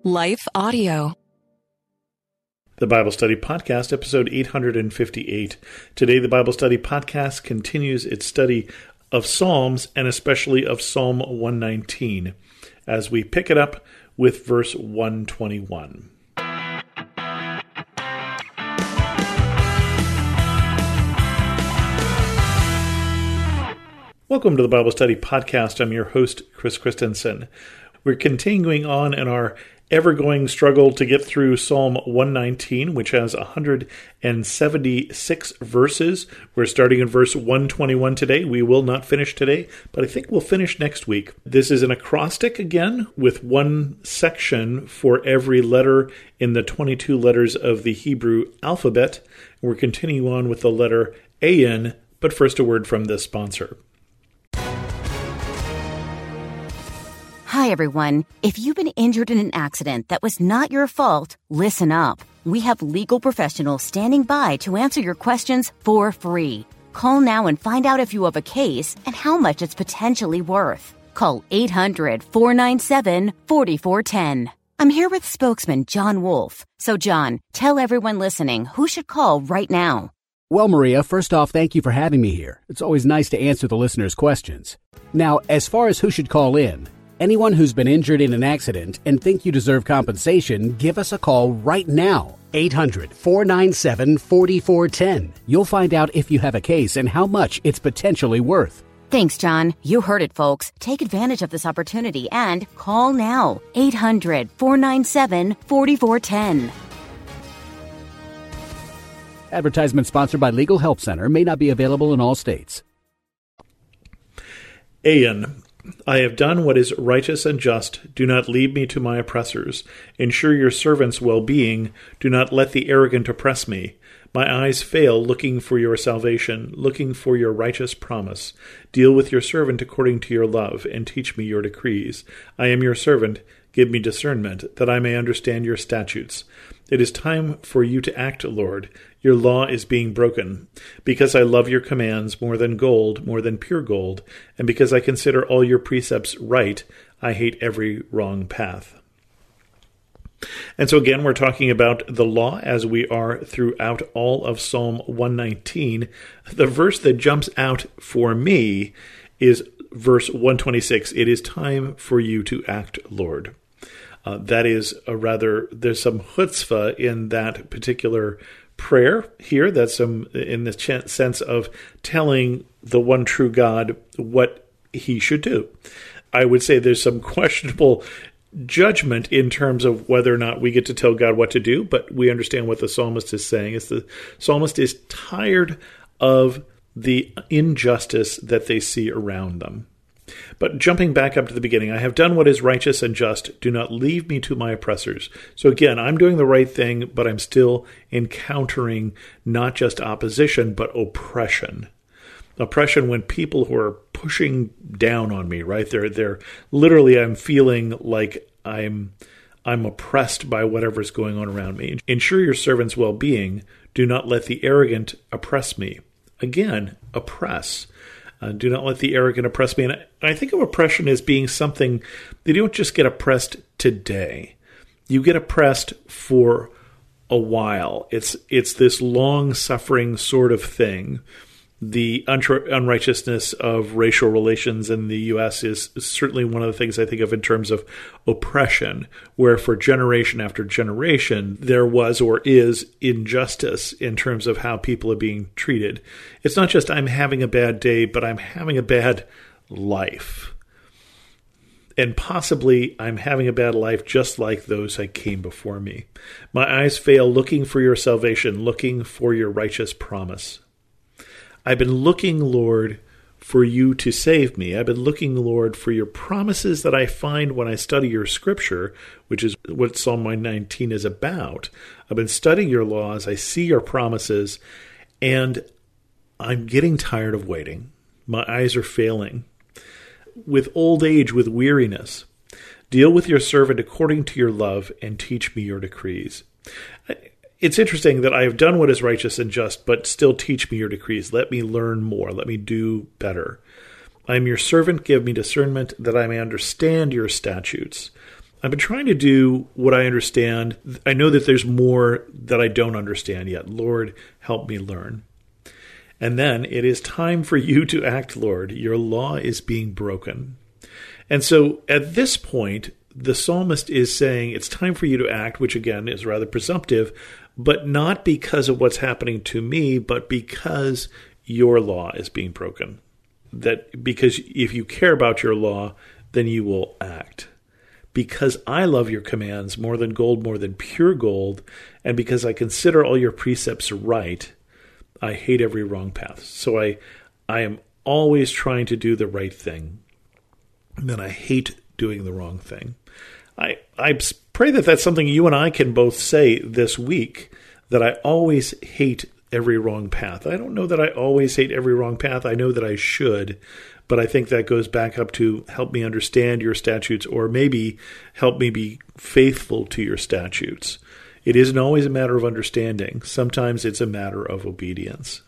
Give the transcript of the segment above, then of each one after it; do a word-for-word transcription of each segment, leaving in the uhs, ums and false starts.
Life Audio. The Bible Study Podcast, episode eight hundred fifty-eight. Today, the Bible Study Podcast continues its study of Psalms, and especially of Psalm one nineteen, as we pick it up with verse one twenty-one. Welcome to the Bible Study Podcast. I'm your host, Chris Christensen. We're continuing on in our ever-going struggle to get through Psalm one nineteen, which has one hundred seventy-six verses. We're starting in verse one twenty-one today. We will not finish today, but I think we'll finish next week. This is an acrostic again, with one section for every letter in the twenty-two letters of the Hebrew alphabet. We're continuing on with the letter Ayin, but first a word from this sponsor. Hi, everyone. If you've been injured in an accident that was not your fault, listen up. We have legal professionals standing by to answer your questions for free. Call now and find out if you have a case and how much it's potentially worth. Call eight hundred, four nine seven, four four one zero. I'm here with spokesman John Wolf. So, John, tell everyone listening who should call right now. Well, Maria, first off, thank you for having me here. It's always nice to answer the listeners' questions. Now, as far as who should call in, anyone who's been injured in an accident and think you deserve compensation, give us a call right now. eight hundred, four nine seven, four four one zero. You'll find out if you have a case and how much it's potentially worth. Thanks, John. You heard it, folks. Take advantage of this opportunity and call now. eight hundred, four nine seven, four four one zero. Advertisement sponsored by Legal Help Center. May not be available in all states. Ayin. I have done what is righteous and just. Do not leave me to my oppressors. Ensure your servant's well-being. Do not let the arrogant oppress me. My eyes fail looking for your salvation, looking for your righteous promise. Deal with your servant according to your love, and teach me your decrees. I am your servant. Give me discernment, that I may understand your statutes. It is time for you to act, Lord. Your law is being broken. Because I love your commands more than gold, more than pure gold, and because I consider all your precepts right, I hate every wrong path. And so again, we're talking about the law as we are throughout all of Psalm one nineteen. The verse that jumps out for me is verse one twenty-six. It is time for you to act, Lord. Uh, that is a rather, there's some chutzpah in that particular prayer here. That's some in the ch- sense of telling the one true God what he should do. I would say there's some questionable judgment in terms of whether or not we get to tell God what to do, but we understand what the psalmist is saying. Is the psalmist is tired of the injustice that they see around them. But jumping back up to the beginning, I have done what is righteous and just. Do not leave me to my oppressors. So again, I'm doing the right thing, but I'm still encountering not just opposition, but oppression. Oppression when people who are pushing down on me, right? They're they're literally, I'm feeling like I'm I'm oppressed by whatever's going on around me. Ensure your servant's well-being. Do not let the arrogant oppress me. Again, oppress. Uh, do not let the arrogant oppress me. And I, I think of oppression as being something that you don't just get oppressed today. You get oppressed for a while. It's it's this long-suffering sort of thing. The unrighteousness of racial relations in the U S is certainly one of the things I think of in terms of oppression, where for generation after generation, there was or is injustice in terms of how people are being treated. It's not just I'm having a bad day, but I'm having a bad life. And possibly I'm having a bad life just like those that came before me. My eyes fail looking for your salvation, looking for your righteous promise. I've been looking, Lord, for you to save me. I've been looking, Lord, for your promises that I find when I study your scripture, which is what Psalm one nineteen is about. I've been studying your laws. I see your promises, and I'm getting tired of waiting. My eyes are failing. With old age, with weariness, deal with your servant according to your love and teach me your decrees. It's interesting that I have done what is righteous and just, but still teach me your decrees. Let me learn more. Let me do better. I am your servant. Give me discernment that I may understand your statutes. I've been trying to do what I understand. I know that there's more that I don't understand yet. Lord, help me learn. And then it is time for you to act, Lord. Your law is being broken. And so at this point, the psalmist is saying it's time for you to act, which again is rather presumptive, but not because of what's happening to me, but because your law is being broken. That because if you care about your law, then you will act. Because I love your commands more than gold, more than pure gold, and because I consider all your precepts right, I hate every wrong path. So I I am always trying to do the right thing, and then I hate doing the wrong thing. I I pray that that's something you and I can both say this week, that I always hate every wrong path. I don't know that I always hate every wrong path. I know that I should, but I think that goes back up to help me understand your statutes, or maybe help me be faithful to your statutes. It isn't always a matter of understanding. Sometimes it's a matter of obedience.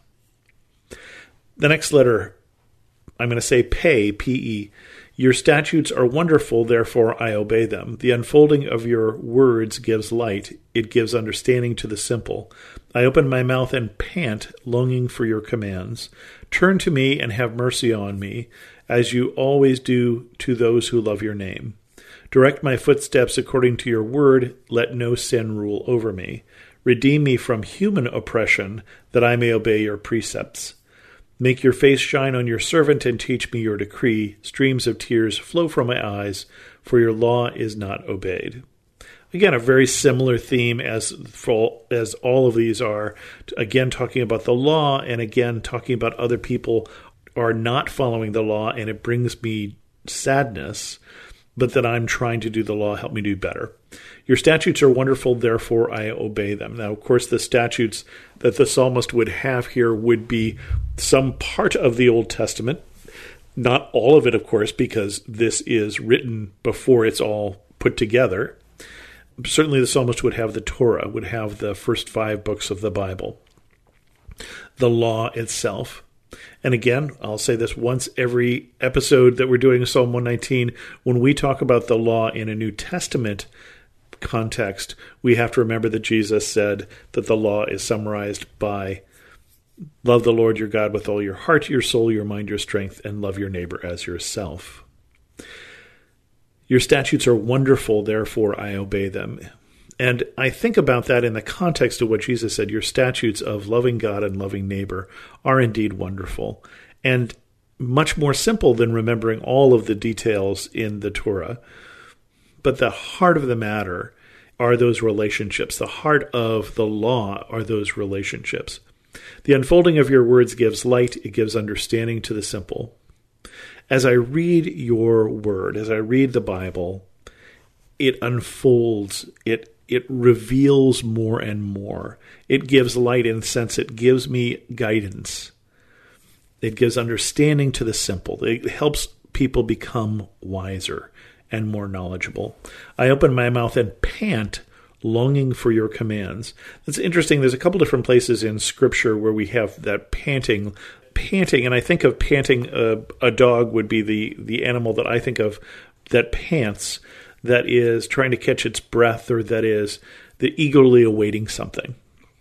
The next letter, I'm going to say Pe, P E. Your statutes are wonderful, therefore I obey them. The unfolding of your words gives light. It gives understanding to the simple. I open my mouth and pant, longing for your commands. Turn to me and have mercy on me, as you always do to those who love your name. Direct my footsteps according to your word. Let no sin rule over me. Redeem me from human oppression, that I may obey your precepts. Make your face shine on your servant and teach me your decree. Streams of tears flow from my eyes, for your law is not obeyed. Again, a very similar theme as for, as all of these are. Again, talking about the law, and again, talking about other people are not following the law, and it brings me sadness, but that I'm trying to do the law. Help me do better. Your statutes are wonderful, therefore I obey them. Now, of course, the statutes that the psalmist would have here would be some part of the Old Testament. Not all of it, of course, because this is written before it's all put together. Certainly the psalmist would have the Torah, would have the first five books of the Bible, the law itself. And again, I'll say this once every episode that we're doing Psalm one nineteen, when we talk about the law in a New Testament context, we have to remember that Jesus said that the law is summarized by love the Lord your God with all your heart, your soul, your mind, your strength, and love your neighbor as yourself. Your statutes are wonderful, therefore I obey them. And I think about that in the context of what Jesus said. Your statutes of loving God and loving neighbor are indeed wonderful, and much more simple than remembering all of the details in the Torah. But the heart of the matter are those relationships. The heart of the law are those relationships. The unfolding of your words gives light. It gives understanding to the simple. As I read your word, as I read the Bible, it unfolds, it It reveals more and more. It gives light in the sense it gives me guidance. It gives understanding to the simple. It helps people become wiser and more knowledgeable. I open my mouth and pant, longing for your commands. It's interesting. There's a couple different places in Scripture where we have that panting. Panting, and I think of panting, uh, a dog would be the, the animal that I think of that pants, that is trying to catch its breath, or that is the eagerly awaiting something.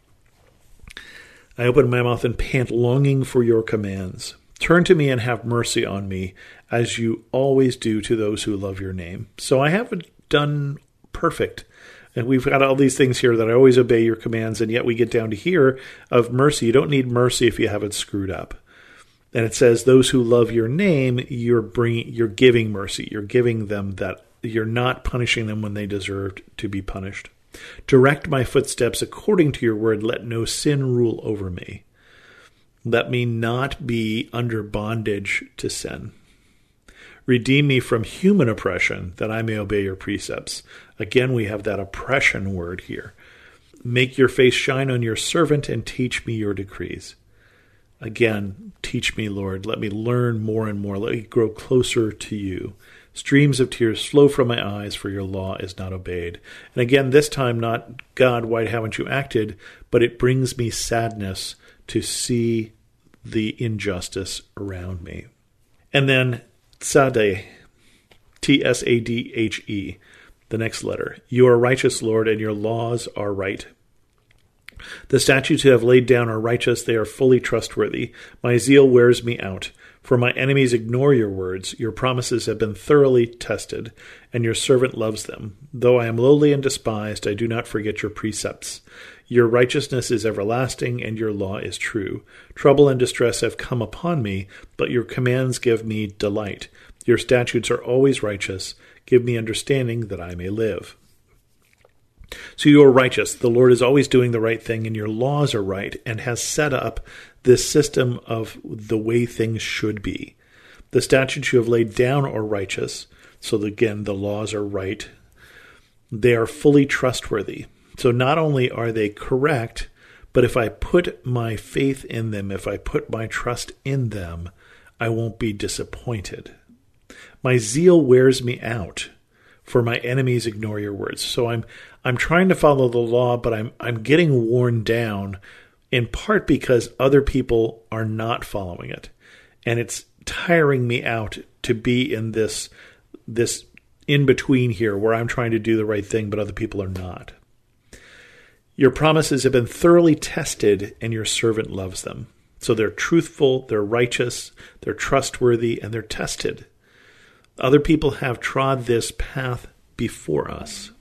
I open my mouth and pant, longing for your commands. Turn to me and have mercy on me, as you always do to those who love your name. So I haven't done perfect. And we've got all these things here that I always obey your commands, and yet we get down to here of mercy. You don't need mercy if you haven't screwed up. And it says, those who love your name, you're bringing, you're giving mercy. You're giving them that. You're not punishing them when they deserved to be punished. Direct my footsteps according to your word. Let no sin rule over me. Let me not be under bondage to sin. Redeem me from human oppression, that I may obey your precepts. Again, we have that oppression word here. Make your face shine on your servant and teach me your decrees. Again, teach me, Lord. Let me learn more and more. Let me grow closer to you. Streams of tears flow from my eyes, for your law is not obeyed. And again, this time not, God, why haven't you acted? But it brings me sadness to see the injustice around me. And then Tzadeh, T S A D H E. The next letter. You are righteous, Lord, and your laws are right. The statutes you have laid down are righteous. They are fully trustworthy. My zeal wears me out. For my enemies ignore your words. Your promises have been thoroughly tested, and your servant loves them. Though I am lowly and despised, I do not forget your precepts. Your righteousness is everlasting, and your law is true. Trouble and distress have come upon me, but your commands give me delight. Your statutes are always righteous. Give me understanding that I may live. So you are righteous. The Lord is always doing the right thing, and your laws are right, and has set up this system of the way things should be. The statutes you have laid down are righteous. So again, the laws are right. They are fully trustworthy. So not only are they correct, but if I put my faith in them, if I put my trust in them, I won't be disappointed. My zeal wears me out, for my enemies ignore your words. So I'm I'm trying to follow the law, but I'm I'm getting worn down, in part because other people are not following it. And it's tiring me out to be in this this in-between here where I'm trying to do the right thing, but other people are not. Your promises have been thoroughly tested, and your servant loves them. So they're truthful, they're righteous, they're trustworthy, and they're tested. Other people have trod this path before us.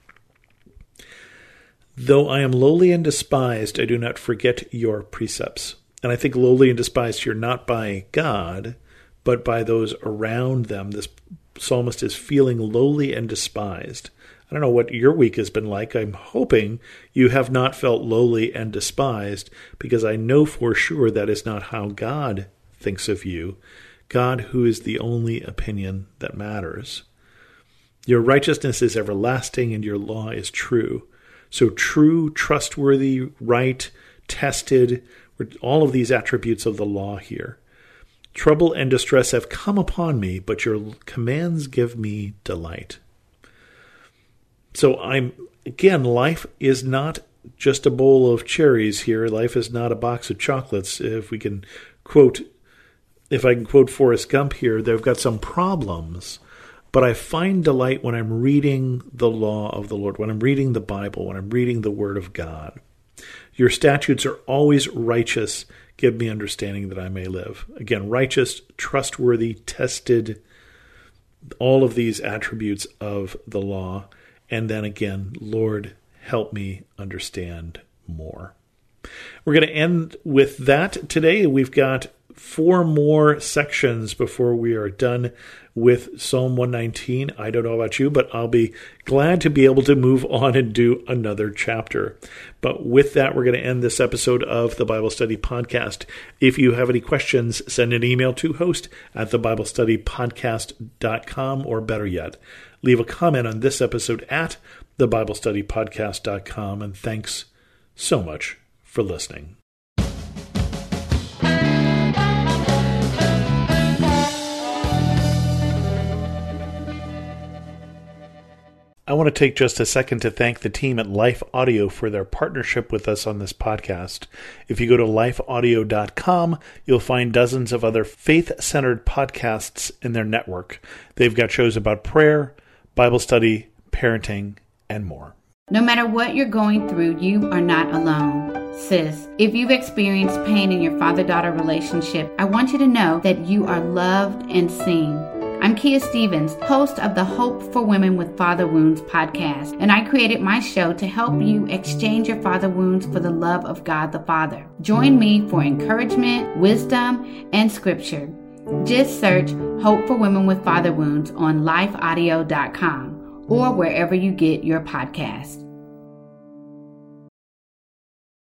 Though I am lowly and despised, I do not forget your precepts. And I think lowly and despised here not by God, but by those around them. This psalmist is feeling lowly and despised. I don't know what your week has been like. I'm hoping you have not felt lowly and despised, because I know for sure that is not how God thinks of you. God, who is the only opinion that matters. Your righteousness is everlasting, and your law is true. So true, trustworthy, right, tested, all of these attributes of the law here. Trouble and distress have come upon me, but your commands give me delight. So I'm, again, life is not just a bowl of cherries here. Life is not a box of chocolates. If we can quote, if I can quote Forrest Gump here, they've got some problems, but I find delight when I'm reading the law of the Lord, when I'm reading the Bible, when I'm reading the Word of God. Your statutes are always righteous. Give me understanding that I may live. Again, righteous, trustworthy, tested, all of these attributes of the law. And then again, Lord, help me understand more. We're going to end with that today. We've got four more sections before we are done with Psalm one nineteen. I don't know about you, but I'll be glad to be able to move on and do another chapter. But with that, we're going to end this episode of the Bible Study Podcast. If you have any questions, send an email to host at the bible study podcast dot com, or better yet, leave a comment on this episode at the bible study podcast dot com. And thanks so much for listening. I want to take just a second to thank the team at Life Audio for their partnership with us on this podcast. If you go to life audio dot com, you'll find dozens of other faith-centered podcasts in their network. They've got shows about prayer, Bible study, parenting, and more. No matter what you're going through, you are not alone. Sis, if you've experienced pain in your father-daughter relationship, I want you to know that you are loved and seen. I'm Kia Stevens, host of the Hope for Women with Father Wounds podcast, and I created my show to help you exchange your father wounds for the love of God the Father. Join me for encouragement, wisdom, and scripture. Just search Hope for Women with Father Wounds on life audio dot com or wherever you get your podcasts.